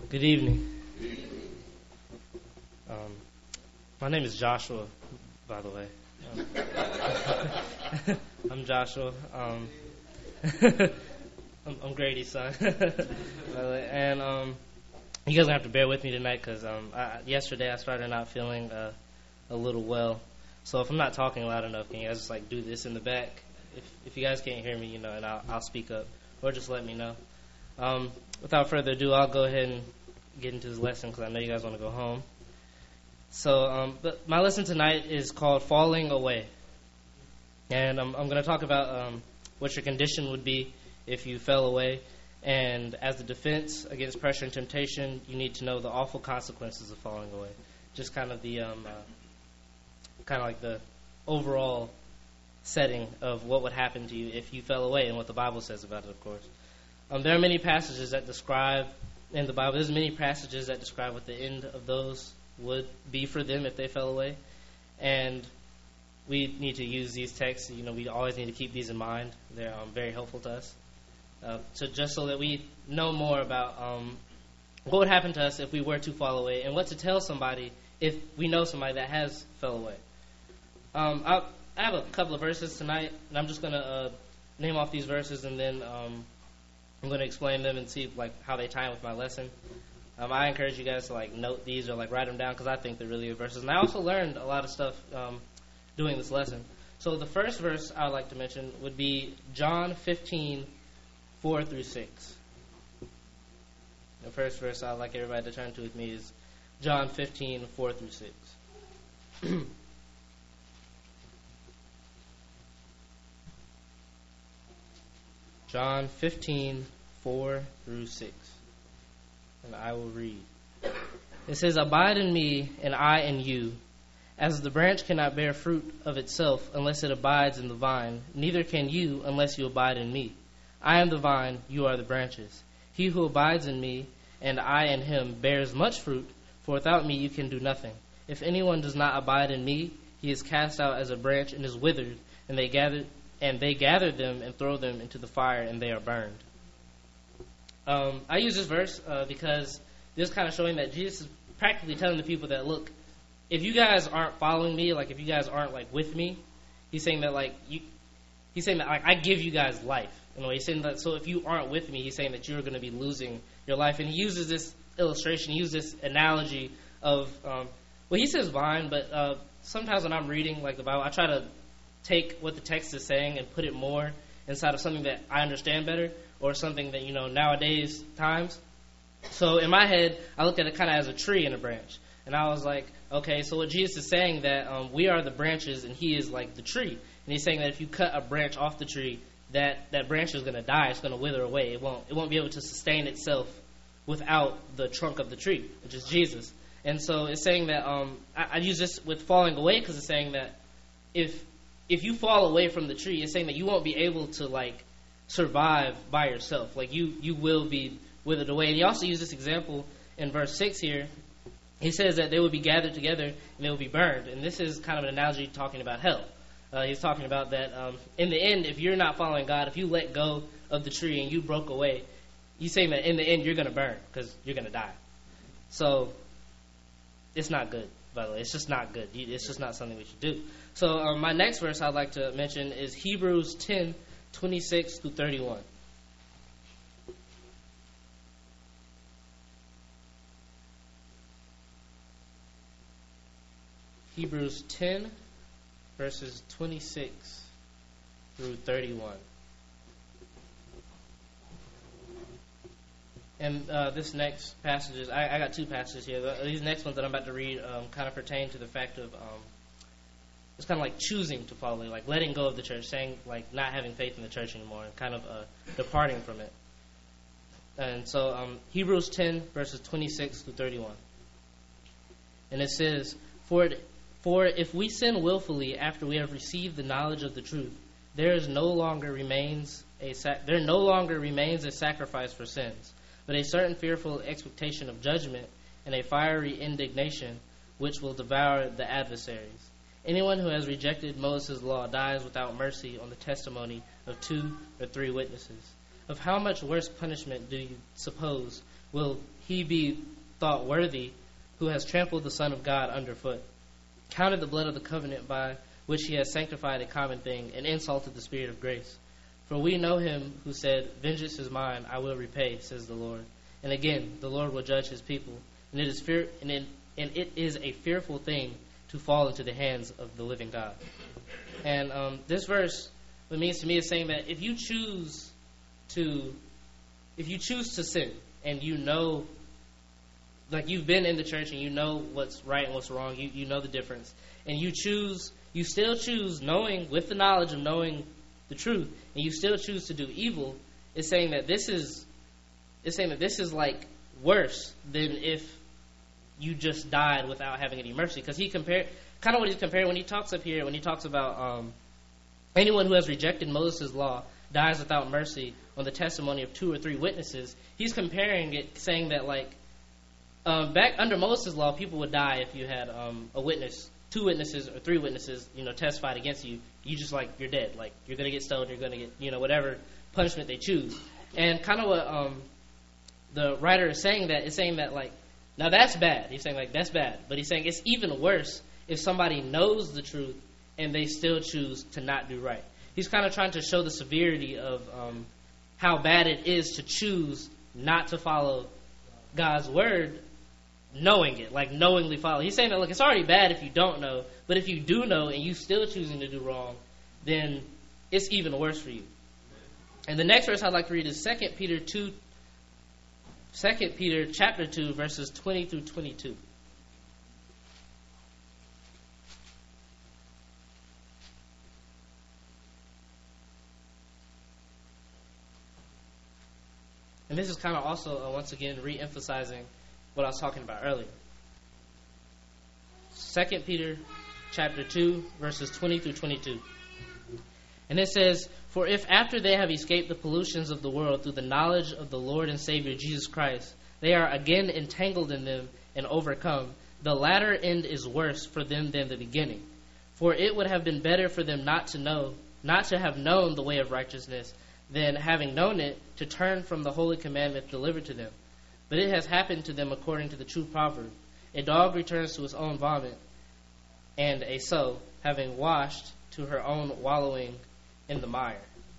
Good evening. My name is Joshua, by the way. I'm Joshua. I'm Grady's son. By the way. And you guys are going to have to bear with me tonight because yesterday I started not feeling a little well. So if I'm not talking loud enough, can you guys just do this in the back? If you guys can't hear me, and I'll speak up, or just let me know. Without further ado, I'll go ahead and get into this lesson because I know you guys want to go home. So, but my lesson tonight is called Falling Away. And I'm going to talk about what your condition would be if you fell away. And as a defense against pressure and temptation, you need to know the awful consequences of falling away. Just kind of the the overall setting of what would happen to you if you fell away and what the Bible says about it, of course. There are many passages that describe in the Bible. There's many passages that describe what the end of those would be for them if they fell away. And we need to use these texts. We always need to keep these in mind. They're very helpful to us. Just so that we know more about what would happen to us if we were to fall away and what to tell somebody if we know somebody that has fell away. I have a couple of verses tonight, and I'm just going to name off these verses, and then I'm going to explain them and see how they tie in with my lesson. I encourage you guys to note these or write them down because I think they're really good verses. And I also learned a lot of stuff doing this lesson. So the first verse I would like to mention would be John 15, 4 through 6. The first verse I would like everybody to turn to with me is John 15, 4 through 6. John 15, 4 through 6. And I will read. It says, "Abide in me, and I in you. As the branch cannot bear fruit of itself unless it abides in the vine, neither can you unless you abide in me. I am the vine, you are the branches. He who abides in me, and I in him, bears much fruit, for without me you can do nothing. If anyone does not abide in me, he is cast out as a branch and is withered, and they gather them and throw them into the fire, and they are burned." I use this verse because this is kind of showing that Jesus is practically telling the people that, look, if you guys aren't following me, if you guys aren't with me, he's saying that I give you guys life. He's saying that, so if you aren't with me, he's saying that you're going to be losing your life. And he uses this illustration, he uses this analogy of, he says vine, but sometimes when I'm reading the Bible, I try to take what the text is saying and put it more inside of something that I understand better or something that, nowadays times. So in my head, I look at it kind of as a tree and a branch. And I was like, okay, so what Jesus is saying that we are the branches and he is like the tree. And he's saying that if you cut a branch off the tree, that branch is going to die. It's going to wither away. It won't be able to sustain itself without the trunk of the tree, which is Jesus. And so it's saying that I use this with falling away because it's saying that if you fall away from the tree, it's saying that you won't be able to survive by yourself. You will be withered away. And he also used this example in verse 6 here. He says that they will be gathered together and they will be burned. And this is kind of an analogy talking about hell. He's talking about that in the end, if you're not following God, if you let go of the tree and you broke away, he's saying that in the end you're going to burn because you're going to die. So it's not good, by the way. It's just not good. It's just not something we should do. So my next verse I'd like to mention is Hebrews 10, 26 through 31. Hebrews 10, verses 26 through 31. And this next passage is, I got two passages here. These next ones that I'm about to read kind of pertain to the fact of, it's kind of choosing to follow, letting go of the church, saying not having faith in the church anymore, and kind of departing from it. And so Hebrews 10, verses 26 through 31. And it says, For if we sin willfully after we have received the knowledge of the truth, there no longer remains a sacrifice for sins, but a certain fearful expectation of judgment and a fiery indignation which will devour the adversaries. Anyone who has rejected Moses' law dies without mercy on the testimony of 2 or 3 witnesses. of how much worse punishment do you suppose will he be thought worthy who has trampled the Son of God underfoot, counted the blood of the covenant by which he has sanctified a common thing, and insulted the Spirit of grace? For we know him who said, Vengeance is mine, I will repay, says the Lord. And again, the Lord will judge his people. And it is a fearful thing to fall into the hands of the living God. And this verse, what it means to me is saying that if you choose to sin, and you know, like you've been in the church and you know what's right and what's wrong, you know the difference, and you still choose knowing, with the knowledge of knowing the truth, and you still choose to do evil, it's saying that this is like worse than if you just died without having any mercy. Because he compared, kind of what he's comparing when he talks up here, when he talks about anyone who has rejected Moses' law dies without mercy on the testimony of 2 or 3 witnesses. He's comparing it, saying that like back under Moses' law, people would die if you had a witness, 2 witnesses or 3 witnesses, testified against you. You just like, you're dead. Like you're gonna get stoned. You're gonna get whatever punishment they choose. And kind of what the writer is saying that like, now that's bad. He's saying like that's bad, but he's saying it's even worse if somebody knows the truth and they still choose to not do right. He's kind of trying to show the severity of how bad it is to choose not to follow God's word, knowing it, like knowingly follow. He's saying that, look, it's already bad if you don't know, but if you do know and you still choosing to do wrong, then it's even worse for you. And the next verse I'd like to read is 2 Peter chapter 2, verses 20 through 22. And this is kind of also, once again, re-emphasizing what I was talking about earlier. 2 Peter chapter 2, verses 20 through 22. And it says, For if after they have escaped the pollutions of the world through the knowledge of the Lord and Savior Jesus Christ, they are again entangled in them and overcome, the latter end is worse for them than the beginning. For it would have been better for them not to have known the way of righteousness, than having known it, to turn from the holy commandment delivered to them. But it has happened to them according to the true proverb, a dog returns to his own vomit, and a sow, having washed, to her own wallowing in the mire.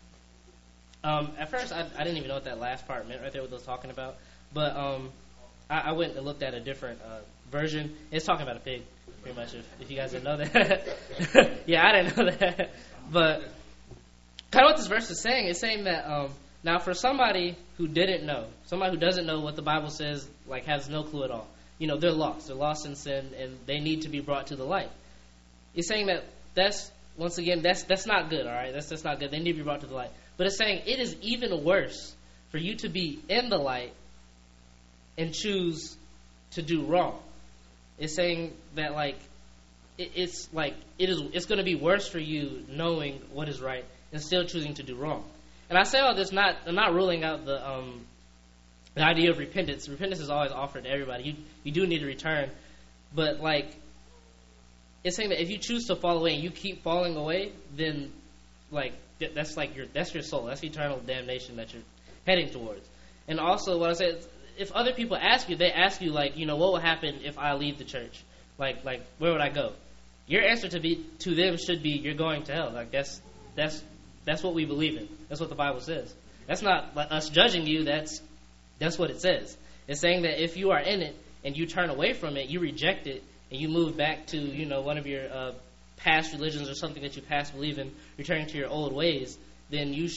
At first, I didn't even know what that last part meant right there, what they was talking about. But I went and looked at a different version. It's talking about a pig, pretty much, if you guys didn't know that. Yeah, I didn't know that. But kind of what this verse is saying that now for somebody who didn't know, somebody who doesn't know what the Bible says, like has no clue at all, they're lost. They're lost in sin, and they need to be brought to the light. It's saying that's not good, all right? That's not good. They need to be brought to the light. But it's saying it is even worse for you to be in the light and choose to do wrong. It's saying that like it's going to be worse for you knowing what is right and still choosing to do wrong. And I say all this I'm not ruling out the idea of repentance. Repentance is always offered to everybody. You do need to return, but like it's saying that if you choose to fall away and you keep falling away, then like that's your soul. That's eternal damnation that you're heading towards. And also, what I said, if other people ask you, they ask you like, what will happen if I leave the church? Like where would I go? Your answer to them should be, you're going to hell. Like that's what we believe in. That's what the Bible says. That's not like us judging you. That's what it says. It's saying that if you are in it and you turn away from it, you reject it, and you move back to one of your past religions or something that you past believe in, returning to your old ways, then you're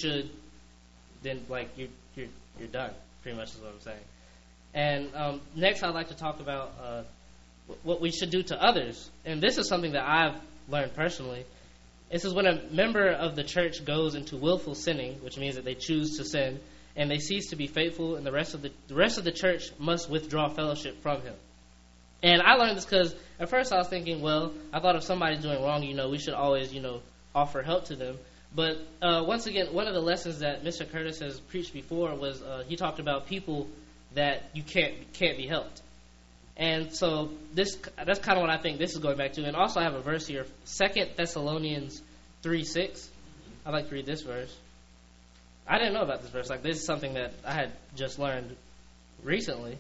done. Pretty much is what I'm saying. And next, I'd like to talk about what we should do to others. And this is something that I've learned personally. It says when a member of the church goes into willful sinning, which means that they choose to sin, and they cease to be faithful, and the rest of the church must withdraw fellowship from him. And I learned this because at first I was thinking, well, I thought if somebody's doing wrong, we should always, offer help to them. But once again, one of the lessons that Mr. Curtis has preached before was he talked about people that you can't be helped. And so that's kind of what I think this is going back to. And also I have a verse here, 2 Thessalonians 3:6. I'd like to read this verse. I didn't know about this verse. Like, this is something that I had just learned recently.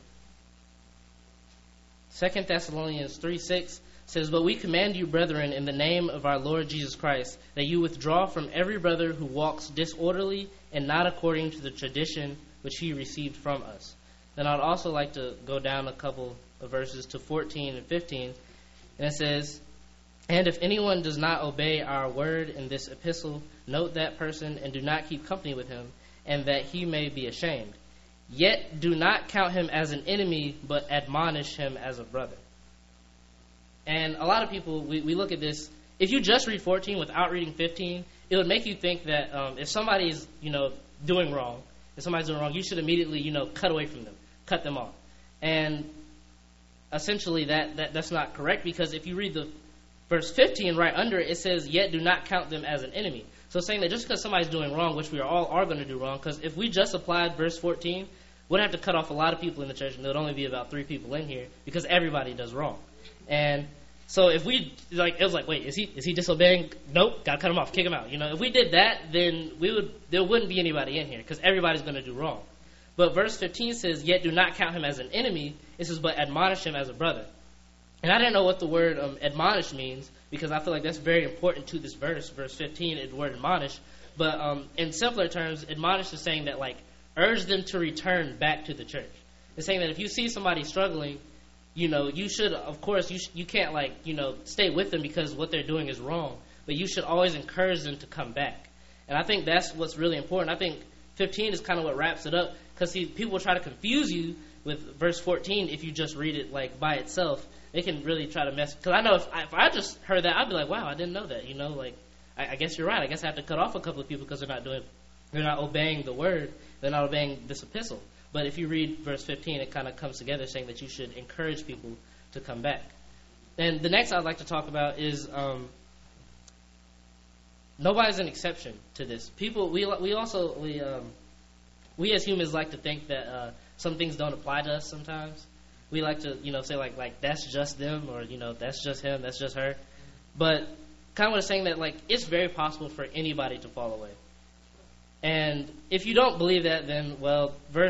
2 Thessalonians 3:6 says, "But we command you, brethren, in the name of our Lord Jesus Christ, that you withdraw from every brother who walks disorderly and not according to the tradition which he received from us." Then I'd also like to go down a couple of verses to 14 and 15. And it says, "And if anyone does not obey our word in this epistle, note that person and do not keep company with him, and that he may be ashamed. Yet do not count him as an enemy, but admonish him as a brother." And a lot of people, we look at this. If you just read 14 without reading 15, it would make you think that if somebody's, doing wrong, you should immediately, cut away from them, cut them off. And essentially that's not correct, because if you read the verse 15 right under it, it says, "Yet do not count them as an enemy." So it's saying that just because somebody's doing wrong, which we all are going to do wrong, because if we just applied verse 14, we'd have to cut off a lot of people in the church, and there would only be about 3 people in here, because everybody does wrong. And so if we, it was like, wait, is he disobeying? Nope, got to cut him off, kick him out. If we did that, then there wouldn't be anybody in here, because everybody's going to do wrong. But verse 15 says, "Yet do not count him as an enemy." It says, "But admonish him as a brother." And I didn't know what the word admonish means, because I feel like that's very important to this verse, verse 15, the word admonish. But in simpler terms, admonish is saying that, urge them to return back to the church. It's saying that if you see somebody struggling, you should, of course, you can't, stay with them because what they're doing is wrong. But you should always encourage them to come back. And I think that's what's really important. I think 15 is kind of what wraps it up, because people will try to confuse you with verse 14 if you just read it, by itself. They can really try to mess. Because I know if I just heard that, I'd be like, wow, I didn't know that. I guess you're right. I guess I have to cut off a couple of people because they're not obeying the word. They're not obeying this epistle. But if you read verse 15, it kind of comes together saying that you should encourage people to come back. And the next I'd like to talk about is nobody's an exception to this. People, we as humans like to think that some things don't apply to us sometimes. We like to, say like that's just them, or that's just him, that's just her. But kind of what it's saying that it's very possible for anybody to fall away. And if you don't believe that, then I'm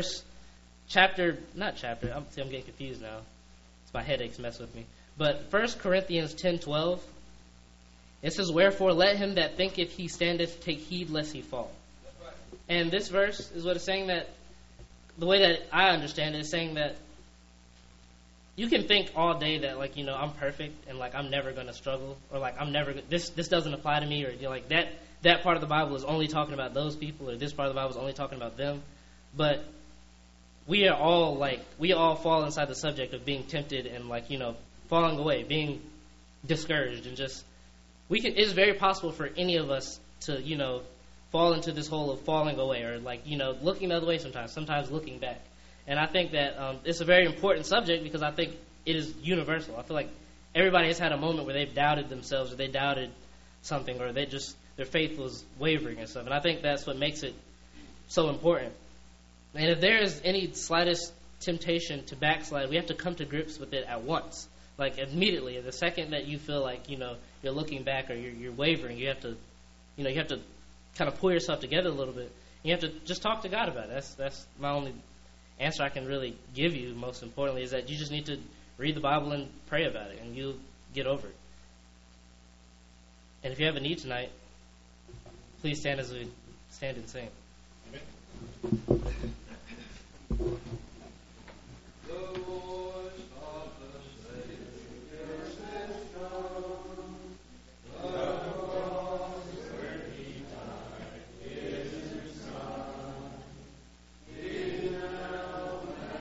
getting confused now. It's my headaches mess with me. But 1 Corinthians 10:12, it says, "Wherefore let him that thinketh he standeth take heed lest he fall." Right. And this verse is what it's saying, that the way that I understand it is saying that you can think all day that I'm perfect and I'm never going to struggle, or this doesn't apply to me, or that part of the Bible is only talking about those people, or this part of the Bible is only talking about them. But we all fall inside the subject of being tempted and falling away, being discouraged, and it's very possible for any of us to fall into this hole of falling away, or looking the other way sometimes looking back. And I think that it's a very important subject, because I think it is universal. I feel like everybody has had a moment where they've doubted themselves, or they doubted something, or their faith was wavering and stuff. And I think that's what makes it so important. And if there is any slightest temptation to backslide, we have to come to grips with it at once. Immediately, the second that you feel you're looking back, or you're wavering, you have to kind of pull yourself together a little bit. You have to just talk to God about it. That's my only answer I can really give you. Most importantly, is that you just need to read the Bible and pray about it, and you'll get over it. And if you have a need tonight, please stand as we stand and sing. Amen.